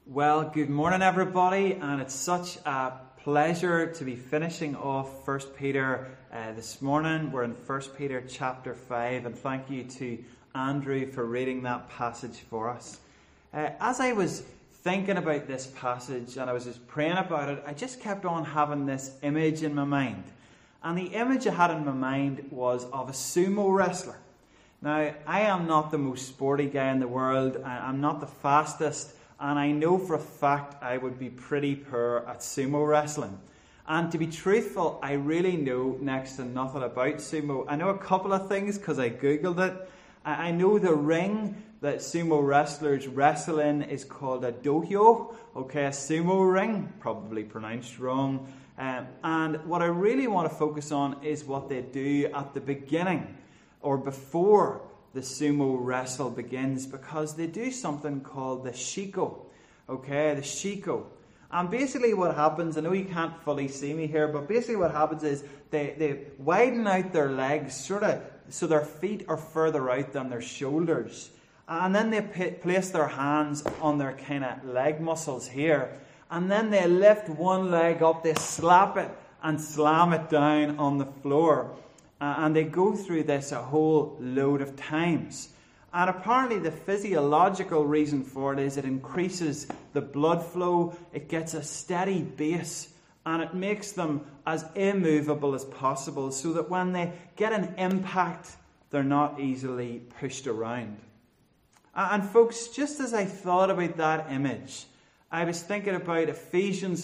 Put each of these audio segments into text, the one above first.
Well, good morning everybody, and it's such a pleasure to be finishing off 1 Peter this morning. We're in 1 Peter chapter 5, and thank you to Andrew for reading that passage for us. As I was thinking about this passage and I was just praying about it, I just kept on having this image in my mind. And the image I had in my mind was of a sumo wrestler. Now, I am not the most sporty guy in the world. I'm not the fastest. And I know for a fact I would be pretty poor at sumo wrestling. And to be truthful, I really know next to nothing about sumo. I know a couple of things because I googled it. I know the ring that sumo wrestlers wrestle in is called a dohyo. Okay, a sumo ring, probably pronounced wrong. And what I really want to focus on is what they do at the beginning or before the sumo wrestle begins, because they do something called the shiko. Okay, the shiko. And basically what happens, I know you can't fully see me here, but basically what happens is they widen out their legs sort of so their feet are further out than their shoulders. And then they place their hands on their kind of leg muscles here. And then they lift one leg up, they slap it and slam it down on the floor. And they go through this a whole load of times. And apparently the physiological reason for it is it increases the blood flow, it gets a steady base, and it makes them as immovable as possible so that when they get an impact, they're not easily pushed around. And folks, just as I thought about that image, I was thinking about Ephesians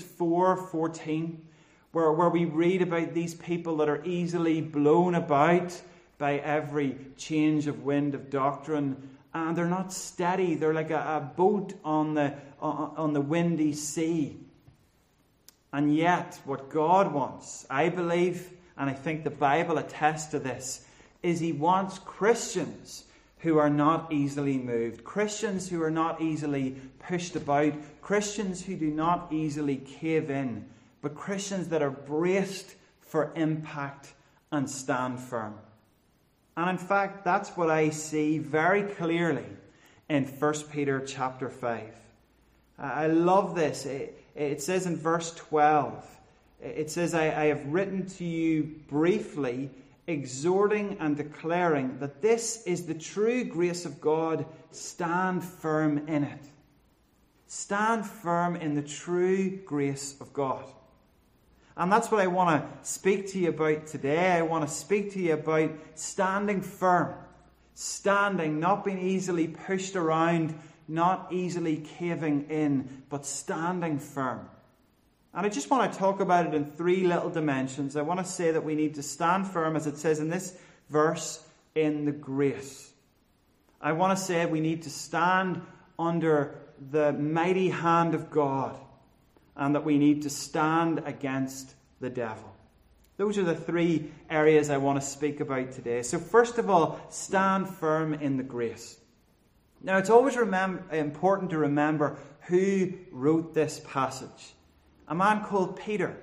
4:14. Where we read about these people that are easily blown about by every change of wind of doctrine, and they're not steady. They're like a boat on the windy sea. And yet, what God wants, I believe, and I think the Bible attests to this, is He wants Christians who are not easily moved, Christians who are not easily pushed about, Christians who do not easily cave in, but Christians that are braced for impact and stand firm. And in fact, that's what I see very clearly in 1 Peter chapter 5. I love this. It says in verse 12, it says, I have written to you briefly, exhorting and declaring that this is the true grace of God. Stand firm in it. Stand firm in the true grace of God. And that's what I want to speak to you about today. I want to speak to you about standing firm. Standing, not being easily pushed around, not easily caving in, but standing firm. And I just want to talk about it in three little dimensions. I want to say that we need to stand firm, as it says in this verse, in the grace. I want to say we need to stand under the mighty hand of God, and that we need to stand against the devil. Those are the three areas I want to speak about today. So first of all, stand firm in the grace. Now, it's always important to remember who wrote this passage. A man called Peter.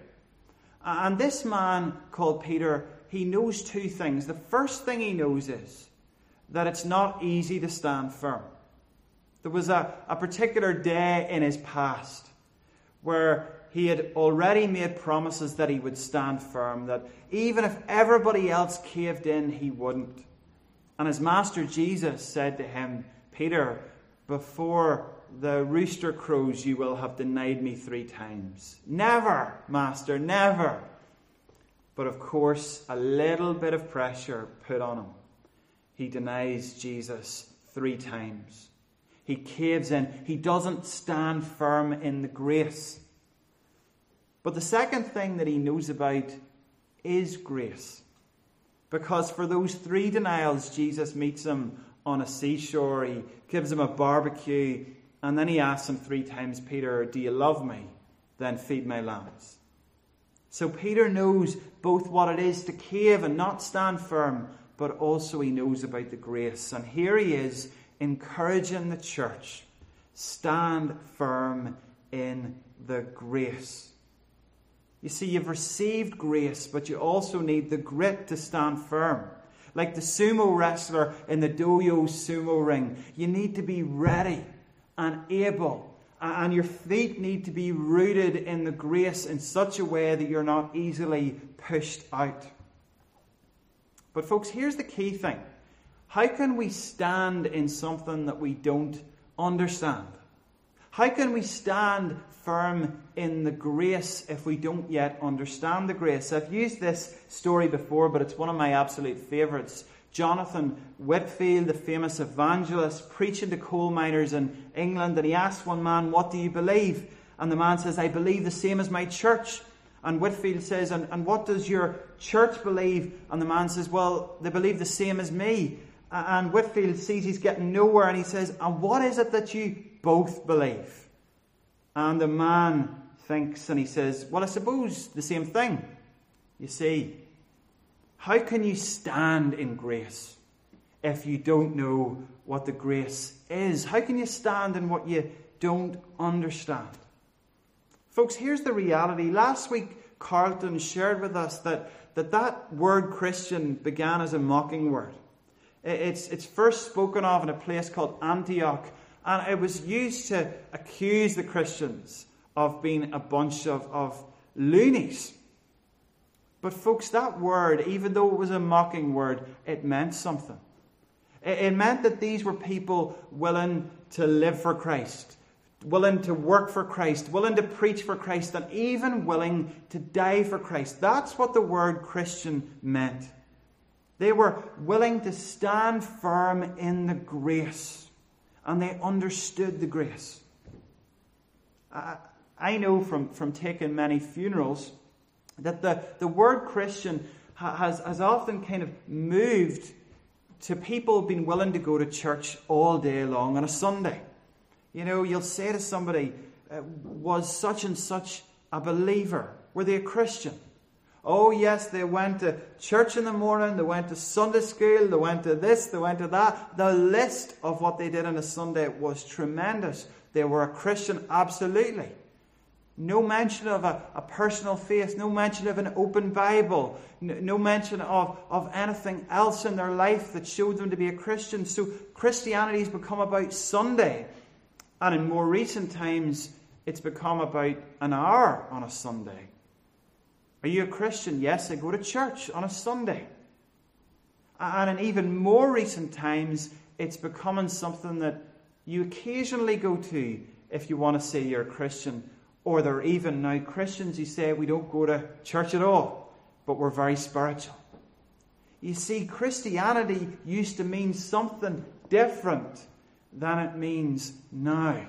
And this man called Peter, he knows two things. The first thing he knows is that it's not easy to stand firm. There was a particular day in his past where he had already made promises that he would stand firm, that even if everybody else caved in, he wouldn't. And his master Jesus said to him, Peter, before the rooster crows, you will have denied me 3 times. Never, Master, never. But of course, a little bit of pressure put on him. He denies Jesus 3 times. He caves in. He doesn't stand firm in the grace. But the second thing that he knows about is grace. Because for those 3 denials, Jesus meets him on a seashore. He gives him a barbecue. And then he asks him 3 times, Peter, do you love me? Then feed my lambs. So Peter knows both what it is to cave and not stand firm, but also he knows about the grace. And here he is, encouraging the church, stand firm in the grace. You see, you've received grace, but you also need the grit to stand firm. Like the sumo wrestler in the dohyo sumo ring, you need to be ready and able And your feet need to be rooted in the grace in such a way that you're not easily pushed out. But folks, here's the key thing. How can we stand in something that we don't understand? How can we stand firm in the grace if we don't yet understand the grace? I've used this story before, but it's one of my absolute favourites. Jonathan Whitfield, the famous evangelist, preaching to coal miners in England, and he asked one man, "What do you believe?" And the man says, "I believe the same as my church." And Whitfield says, and what does your church believe? And the man says, "Well, they believe the same as me." And Whitfield sees he's getting nowhere, and he says, "And what is it that you both believe?" And the man thinks, and he says, "Well, I suppose the same thing." You see, how can you stand in grace if you don't know what the grace is? How can you stand in what you don't understand? Folks, here's the reality. Last week, Carlton shared with us that word Christian began as a mocking word. It's first spoken of in a place called Antioch, and it was used to accuse the Christians of being a bunch of loonies. But folks, that word, even though it was a mocking word, it meant something. It meant that these were people willing to live for Christ, willing to work for Christ, willing to preach for Christ, and even willing to die for Christ. That's what the word Christian meant. They were willing to stand firm in the grace, and they understood the grace. I know from taking many funerals that the word Christian has often kind of moved to people being willing to go to church all day long on a Sunday. You know, you'll say to somebody, "Was such and such a believer? Were they a Christian?" "Oh yes, they went to church in the morning, they went to Sunday school, they went to this, they went to that." The list of what they did on a Sunday was tremendous. They were a Christian, absolutely. No mention of a personal faith, no mention of an open Bible, no mention of anything else in their life that showed them to be a Christian. So Christianity has become about Sunday. And in more recent times, it's become about an hour on a Sunday. Are you a Christian? Yes, I go to church on a Sunday. And in even more recent times, it's becoming something that you occasionally go to if you want to say you're a Christian. Or there are even now Christians who say we don't go to church at all, but we're very spiritual. You see, Christianity used to mean something different than it means now.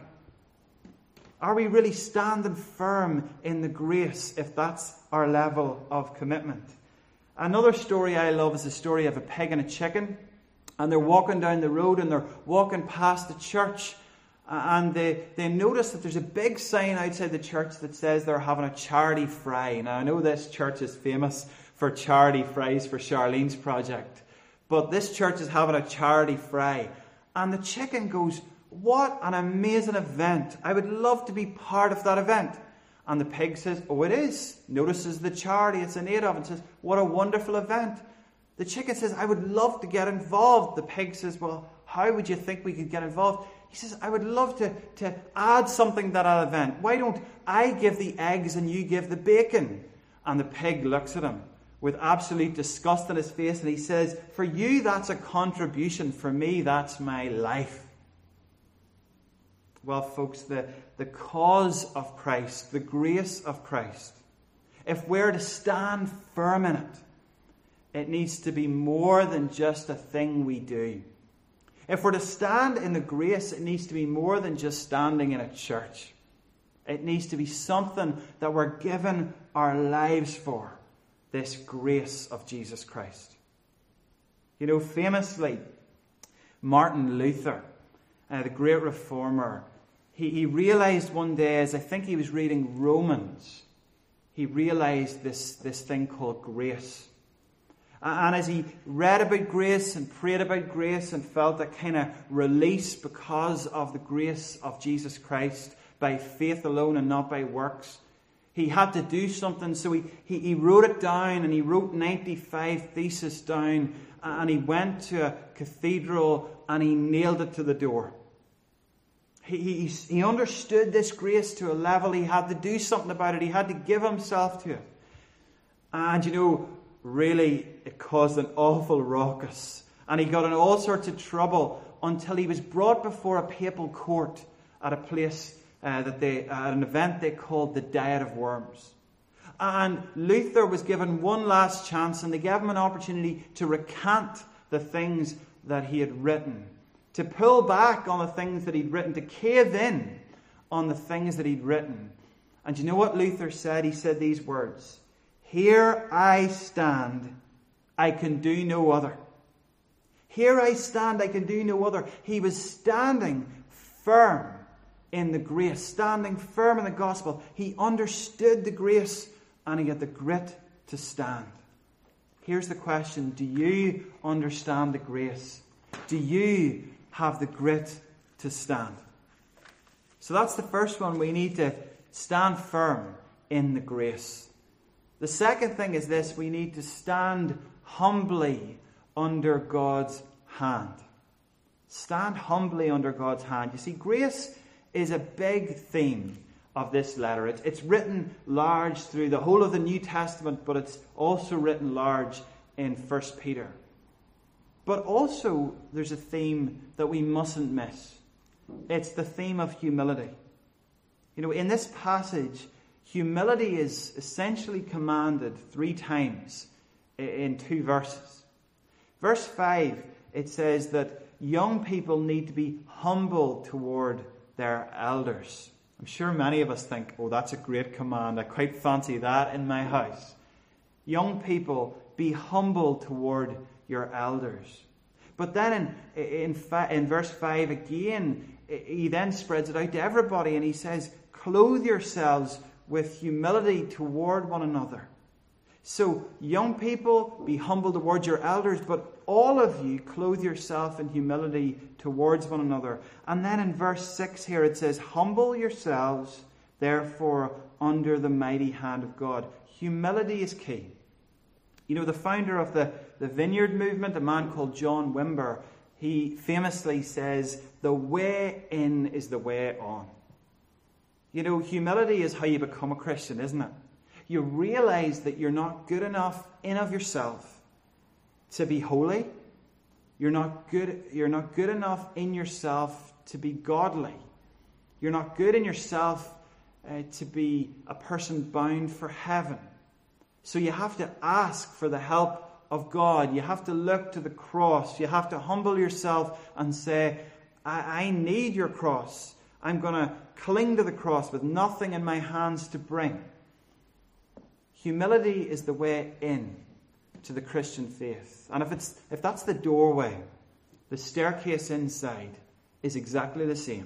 Are we really standing firm in the grace if that's our level of commitment? Another story I love is the story of a pig and a chicken. And they're walking down the road and they're walking past the church. And they notice that there's a big sign outside the church that says they're having a charity fry. Now, I know this church is famous for charity fries for Charlene's project. But this church is having a charity fry. And the chicken goes, "What an amazing event. I would love to be part of that event." And the pig says, "Oh, it is." Notices the charity it's in aid of and says, "What a wonderful event." The chicken says, "I would love to get involved." The pig says, "Well, how would you think we could get involved?" He says, "I would love to add something to that event. Why don't I give the eggs and you give the bacon?" And the pig looks at him with absolute disgust on his face and he says, "For you, that's a contribution. For me, that's my life." Well, folks, the cause of Christ, the grace of Christ, if we're to stand firm in it, it needs to be more than just a thing we do. If we're to stand in the grace, it needs to be more than just standing in a church. It needs to be something that we're given our lives for, this grace of Jesus Christ. You know, famously, Martin Luther, the great reformer, he realized one day, as I think he was reading Romans, he realized this thing called grace. And as he read about grace and prayed about grace and felt that kind of release because of the grace of Jesus Christ by faith alone and not by works, he had to do something. So he wrote it down, and he wrote 95 theses down, and he went to a cathedral and he nailed it to the door. He understood this grace to a level he had to do something about it. He had to give himself to it. And really it caused an awful ruckus. And he got in all sorts of trouble until he was brought before a papal court at a place at an event they called the Diet of Worms. And Luther was given one last chance, and they gave him an opportunity to recant the things that he had written, to pull back on the things that he'd written, to cave in on the things that he'd written. And you know what Luther said? He said these words, "Here I stand, I can do no other." Here I stand, I can do no other. He was standing firm in the grace, standing firm in the gospel. He understood the grace and he had the grit to stand. Here's the question: do you understand the grace? Do you have the grit to stand? So that's the first one. We need to stand firm in the grace. The second thing is this: we need to stand humbly under God's hand. Stand humbly under God's hand. You see, grace is a big theme of this letter. It's written large through the whole of the New Testament, but it's also written large in 1 Peter. But also there's a theme that we mustn't miss. It's the theme of humility. In this passage, humility is essentially commanded 3 times in 2 verses. Verse 5, it says that young people need to be humble toward their elders. I'm sure many of us think, oh, that's a great command. I quite fancy that in my house. Young people, be humble toward your elders. But then in verse 5 again, he then spreads it out to everybody and he says, clothe yourselves with humility toward one another. So, young people, be humble towards your elders, but all of you clothe yourself in humility towards one another. And then in verse 6 here it says, humble yourselves, therefore, under the mighty hand of God. Humility is key. The founder of the Vineyard movement, a man called John Wimber, he famously says, the way in is the way on. Humility is how you become a Christian, isn't it? You realize that you're not good enough in of yourself to be holy. You're not good enough in yourself to be godly. You're not good in yourself to be a person bound for heaven. So you have to ask for the help of God. You have to look to the cross. You have to humble yourself and say, I need your cross. I'm going to cling to the cross with nothing in my hands to bring. Humility is the way in to the Christian faith. And if that's the doorway, the staircase inside is exactly the same.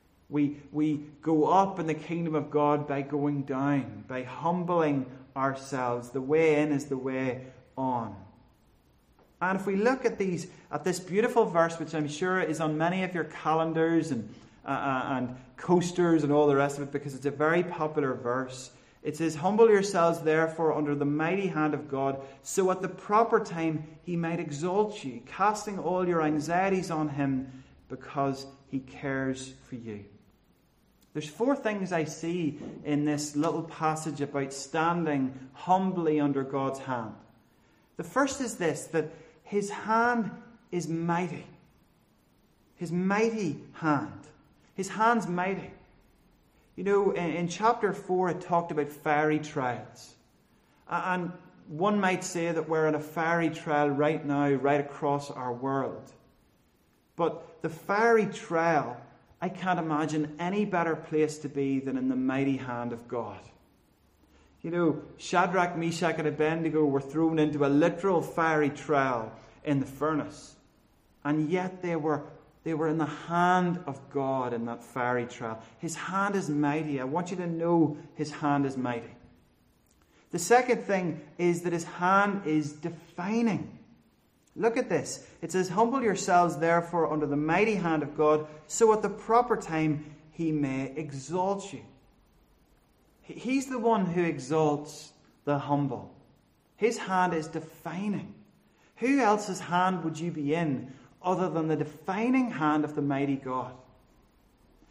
We go up in the kingdom of God by going down, by humbling ourselves. The way in is the way on. And if we look at this beautiful verse, which I'm sure is on many of your calendars and coasters and all the rest of it, because it's a very popular verse. It says, humble yourselves therefore under the mighty hand of God, so at the proper time he might exalt you, casting all your anxieties on him because he cares for you. There's 4 things I see in this little passage about standing humbly under God's hand. The first is this, that his hand is mighty. His mighty hand. His hand's mighty. In chapter 4 it talked about fiery trials. And one might say that we're in a fiery trial right now, right across our world. But the fiery trial, I can't imagine any better place to be than in the mighty hand of God. Shadrach, Meshach, and Abednego were thrown into a literal fiery trial in the furnace. And yet they were in the hand of God in that fiery trial. His hand is mighty. I want you to know his hand is mighty. The second thing is that his hand is defining. Look at this. It says, humble yourselves therefore under the mighty hand of God, so at the proper time he may exalt you. He's the one who exalts the humble. His hand is defining. Who else's hand would you be in other than the defining hand of the mighty God?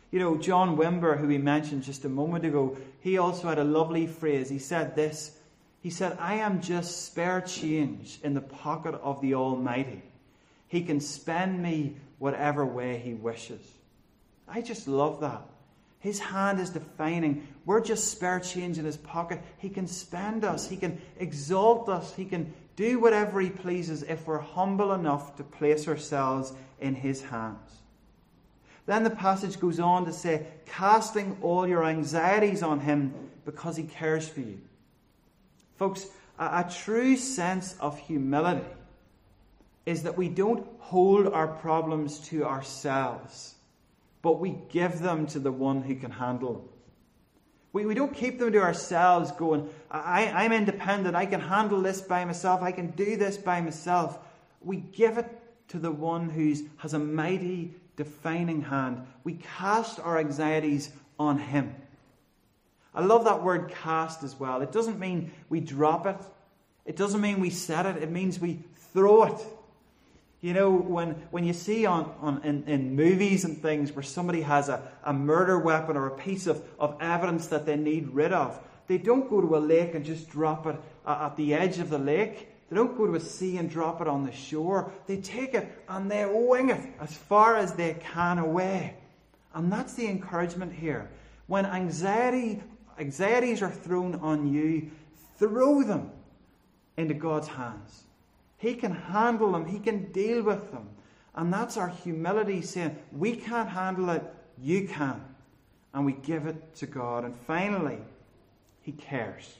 You know, John Wimber, who we mentioned just a moment ago, he also had a lovely phrase. He said this. He said, I am just spare change in the pocket of the Almighty. He can spend me whatever way he wishes. I just love that. His hand is defining. We're just spare change in his pocket. He can spend us. He can exalt us. He can do whatever he pleases if we're humble enough to place ourselves in his hands. Then the passage goes on to say, casting all your anxieties on him because he cares for you. Folks, a true sense of humility is that we don't hold our problems to ourselves, but we give them to the one who can handle them. We don't keep them to ourselves going, I'm independent, I can handle this by myself, I can do this by myself. We give it to the one who has a mighty defining hand. We cast our anxieties on him. I love that word cast as well. It doesn't mean we drop it. It doesn't mean we set it. It means we throw it. You know, when you see in movies and things where somebody has a murder weapon or a piece of evidence that they need rid of, they don't go to a lake and just drop it at the edge of the lake. They don't go to a sea and drop it on the shore. They take it and they wing it as far as they can away. And that's the encouragement here. When anxieties are thrown on you, throw them into God's hands. He can handle them. He can deal with them. And that's our humility, saying, we can't handle it, you can. And we give it to God. And finally, he cares.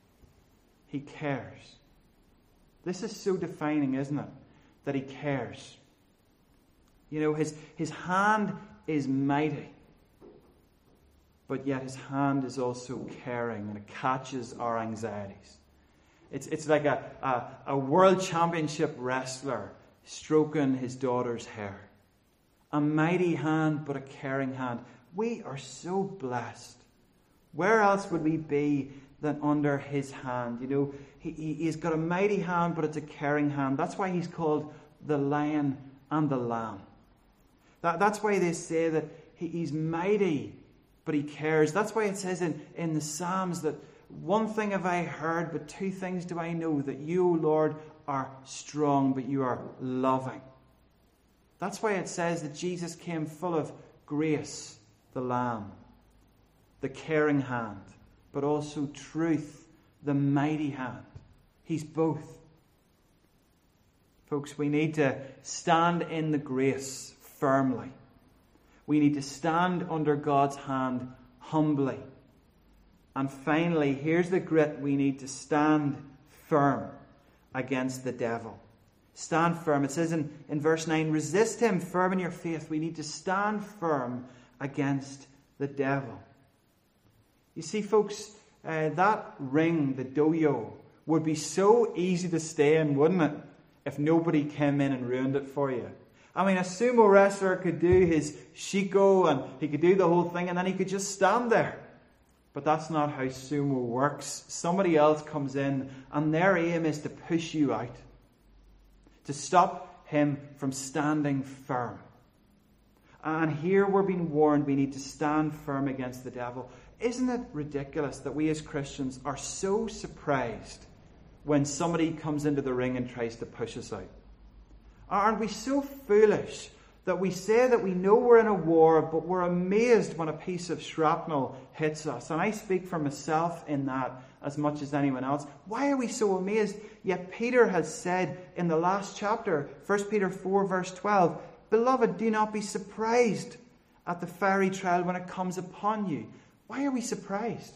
He cares. This is so defining, isn't it? That he cares. You know, his hand is mighty. But yet his hand is also caring, and it catches our anxieties. It's like a world championship wrestler stroking his daughter's hair. A mighty hand, but a caring hand. We are so blessed. Where else would we be than under his hand? You know, he's got a mighty hand, but it's a caring hand. That's why he's called the Lion and the Lamb. That's why they say that he's mighty, but he cares. That's why it says in the Psalms that one thing have I heard, but two things do I know, that you, O Lord, are strong, but you are loving. That's why it says that Jesus came full of grace, the Lamb, the caring hand, but also truth, the mighty hand. He's both. Folks, we need to stand in the grace firmly. We need to stand under God's hand humbly. And finally, here's the grit. We need to stand firm against the devil. Stand firm. It says in verse 9, resist him firm in your faith. We need to stand firm against the devil. You see, folks, that ring, the doyo, would be so easy to stay in, wouldn't it, if nobody came in and ruined it for you. I mean, a sumo wrestler could do his shiko and he could do the whole thing and then he could just stand there. But that's not how sumo works. Somebody else comes in and their aim is to push you out, to stop him from standing firm. And here we're being warned we need to stand firm against the devil. Isn't it ridiculous that we as Christians are so surprised when somebody comes into the ring and tries to push us out? Aren't we so foolish that we say that we know we're in a war, but we're amazed when a piece of shrapnel hits us? And I speak for myself in that as much as anyone else. Why are we so amazed? Yet Peter has said in the last chapter, 1 Peter 4 verse 12, Beloved, do not be surprised at the fiery trial when it comes upon you. Why are we surprised?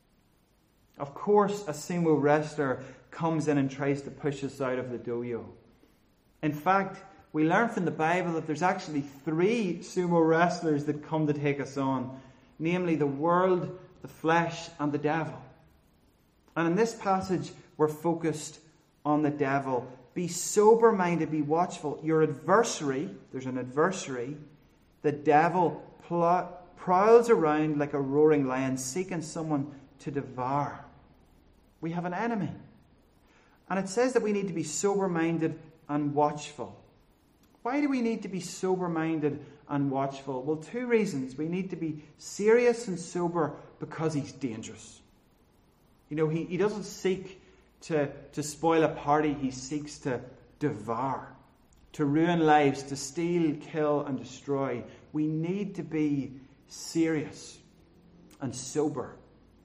Of course, a sumo wrestler comes in and tries to push us out of the dojo. In fact, we learn from the Bible that there's actually 3 sumo wrestlers that come to take us on. Namely, the world, the flesh, and the devil. And in this passage, we're focused on the devil. Be sober-minded, be watchful. Your adversary, there's an adversary, the devil prowls around like a roaring lion, seeking someone to devour. We have an enemy. And it says that we need to be sober-minded and watchful. Why do we need to be sober-minded and watchful? Well, two reasons. We need to be serious and sober because he's dangerous. You know, he doesn't seek to spoil a party. He seeks to devour, to ruin lives, to steal, kill, and destroy. We need to be serious and sober.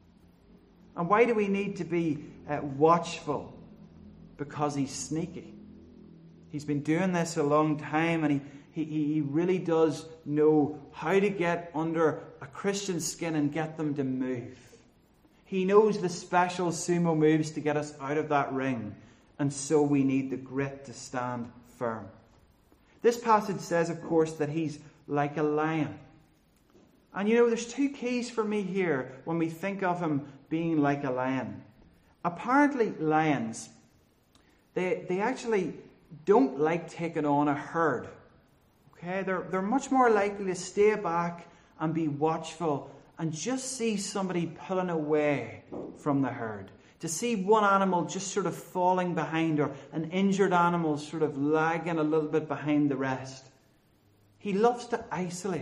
And why do we need to be watchful? Because he's sneaky. He's been doing this a long time, and he really does know how to get under a Christian's skin and get them to move. He knows the special sumo moves to get us out of that ring, and so we need the grit to stand firm. This passage says, of course, that he's like a lion. And you know, there's two keys for me here when we think of him being like a lion. Apparently, lions, they actually don't like taking on a herd. Okay, they're much more likely to stay back and be watchful and just see somebody pulling away from the herd. To see one animal just sort of falling behind, or an injured animal sort of lagging a little bit behind the rest. He loves to isolate.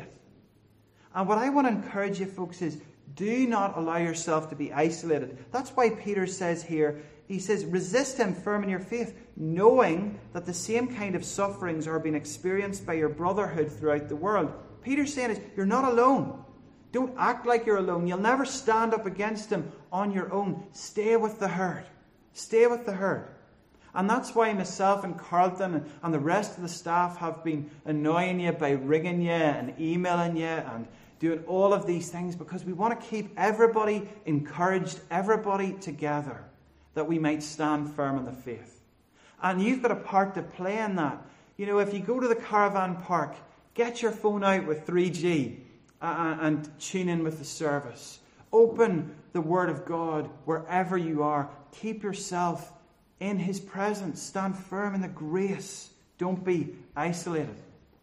And what I want to encourage you folks is, do not allow yourself to be isolated. That's why Peter says here, he says, resist him firm in your faith, knowing that the same kind of sufferings are being experienced by your brotherhood throughout the world. Peter's saying is, you're not alone. Don't act like you're alone. You'll never stand up against him on your own. Stay with the herd. Stay with the herd. And that's why myself and Carlton and the rest of the staff have been annoying you by ringing you and emailing you and doing all of these things, because we want to keep everybody encouraged, everybody together, that we might stand firm in the faith. And you've got a part to play in that. You know, if you go to the caravan park, get your phone out with 3G and tune in with the service. Open the Word of God wherever you are. Keep yourself in His presence. Stand firm in the grace. Don't be isolated.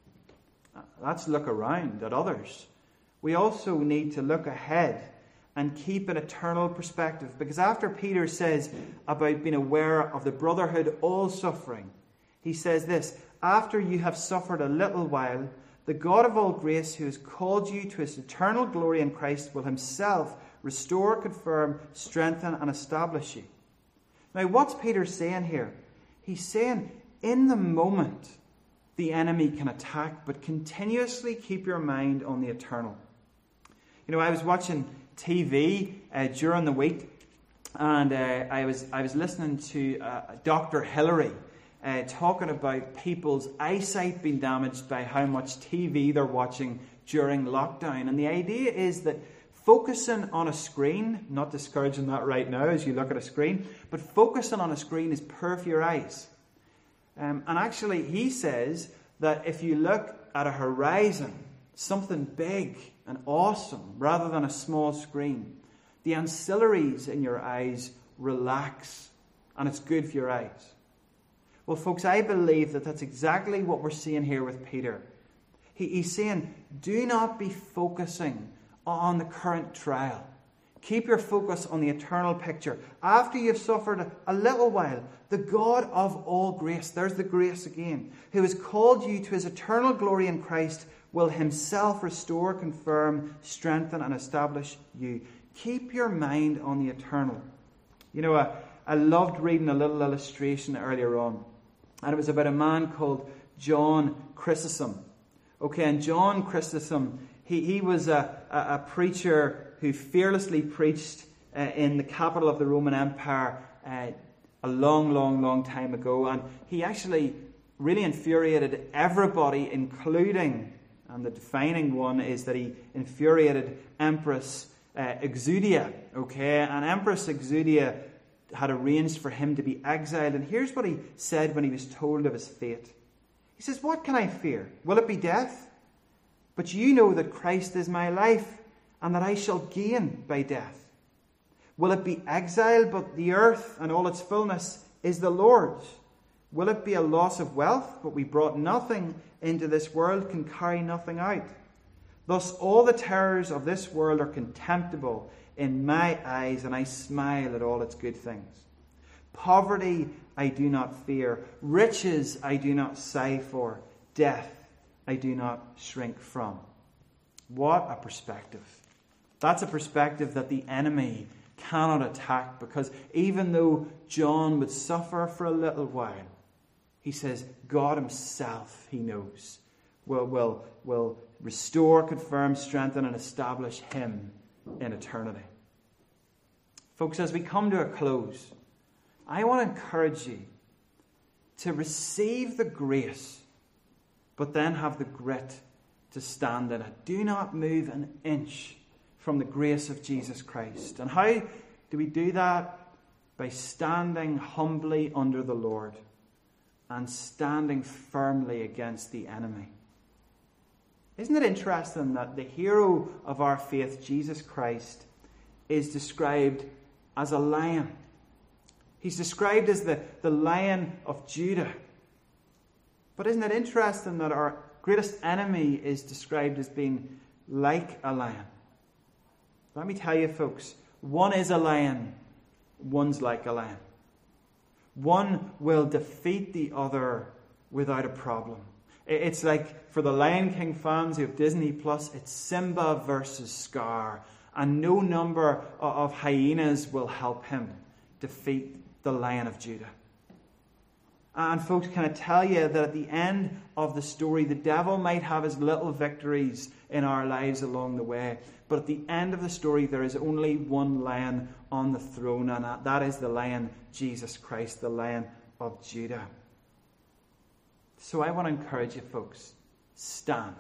Let's look around at others. We also need to look ahead and keep an eternal perspective. Because after Peter says about being aware of the brotherhood all suffering, he says this, after you have suffered a little while, the God of all grace, who has called you to his eternal glory in Christ, will himself restore, confirm, strengthen, and establish you. Now, what's Peter saying here? He's saying, in the moment, the enemy can attack, but continuously keep your mind on the eternal. You know, I was watching TV during the week, and I was listening to Dr. Hillary talking about people's eyesight being damaged by how much TV they're watching during lockdown. And the idea is that focusing on a screen, not discouraging that right now as you look at a screen, but focusing on a screen is poor for your eyes. And actually, he says that if you look at a horizon, something big and awesome, rather than a small screen, the ancillaries in your eyes relax, and it's good for your eyes. Well, folks, I believe that that's exactly what we're seeing here with Peter. He's saying, do not be focusing on the current trial. Keep your focus on the eternal picture. After you've suffered a little while, the God of all grace, there's the grace again, who has called you to his eternal glory in Christ, will himself restore, confirm, strengthen, and establish you. Keep your mind on the eternal. You know, I loved reading a little illustration earlier on, and it was about a man called John Chrysostom. Okay, and John Chrysostom, he was a preacher who fearlessly preached in the capital of the Roman Empire a long time ago, and he actually really infuriated everybody, including, and the defining one is that he infuriated Empress Exudia. Okay, and Empress Exudia had arranged for him to be exiled, and here's what he said when he was told of his fate. He says, "What can I fear? Will it be death? But you know that Christ is my life, and that I shall gain by death. Will it be exile, but the earth and all its fullness is the Lord's? Will it be a loss of wealth, but we brought nothing into this world, can carry nothing out? Thus all the terrors of this world are contemptible in my eyes, and I smile at all its good things. Poverty I do not fear, riches I do not sigh for, death I do not shrink from. What a perspective. That's a perspective that the enemy cannot attack, because even though John would suffer for a little while, he says God himself, he knows, will restore, confirm, strengthen, and establish him in eternity. Folks, as we come to a close, I want to encourage you to receive the grace, but then have the grit to stand in it. Do not move an inch from the grace of Jesus Christ. And how do we do that? By standing humbly under the Lord and standing firmly against the enemy. Isn't it interesting that the hero of our faith, Jesus Christ, is described as a lion? He's described as the Lion of Judah. But isn't it interesting that our greatest enemy is described as being like a lion? Let me tell you, folks, one is a lion, one's like a lion. One will defeat the other without a problem. It's like, for the Lion King fans who have Disney Plus, it's Simba versus Scar. And no number of hyenas will help him defeat the Lion of Judah. And folks, can I tell you that at the end of the story, the devil might have his little victories in our lives along the way. But at the end of the story, there is only one lion on the throne, and that is the Lion, Jesus Christ, the Lion of Judah. So I want to encourage you, folks, stand.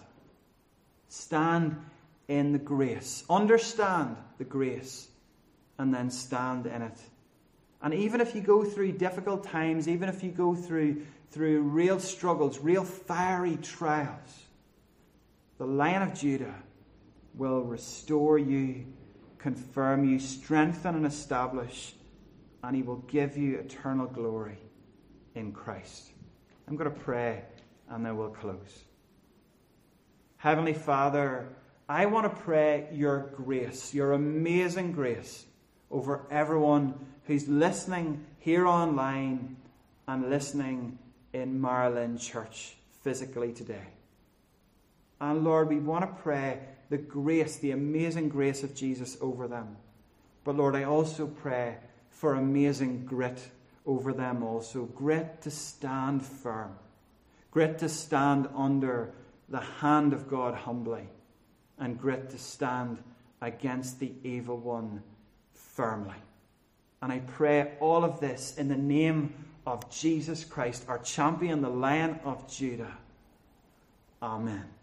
Stand in the grace. Understand the grace, and then stand in it. And even if you go through difficult times, even if you go through real struggles, real fiery trials, the Lion of Judah will restore you, confirm you, strengthen and establish, and he will give you eternal glory in Christ. I'm going to pray and then we'll close. Heavenly Father, I want to pray your grace, your amazing grace, over everyone who's listening here online and listening in Maryland Church physically today. And Lord, we want to pray the grace, the amazing grace of Jesus over them. But Lord, I also pray for amazing grit over them also. Grit to stand firm. Grit to stand under the hand of God humbly. And grit to stand against the evil one firmly. And I pray all of this in the name of Jesus Christ, our champion, the Lion of Judah. Amen.